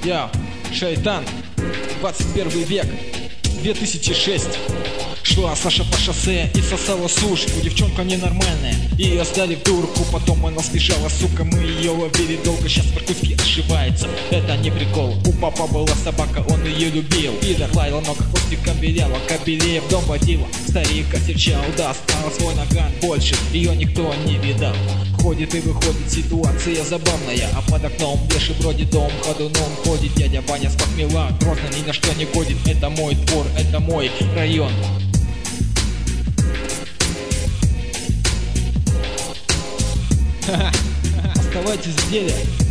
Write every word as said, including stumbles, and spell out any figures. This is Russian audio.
Я, Шайтан, двадцать первый век, две тысячи шесть. Шла Саша по шоссе и сосала сушку. Девчонка ненормальная, ее сдали в дурку. Потом она сбежала, сука, мы ее ловили долго. Сейчас в Иркутске ошивается, это не прикол. У папа была собака, он ее любил. Пидор лаял, но хвостиком белела. Кобелея в дом водила, старик осерчал. Достал свой наган, больше ее никто не видал. Ходит и выходит, ситуация забавная. А под окном леший бродит, дом ходуном ходит. Дядя Ваня с похмела, грозно ни на что не годит. Это мой двор, это мой район. Оставайтесь в деле.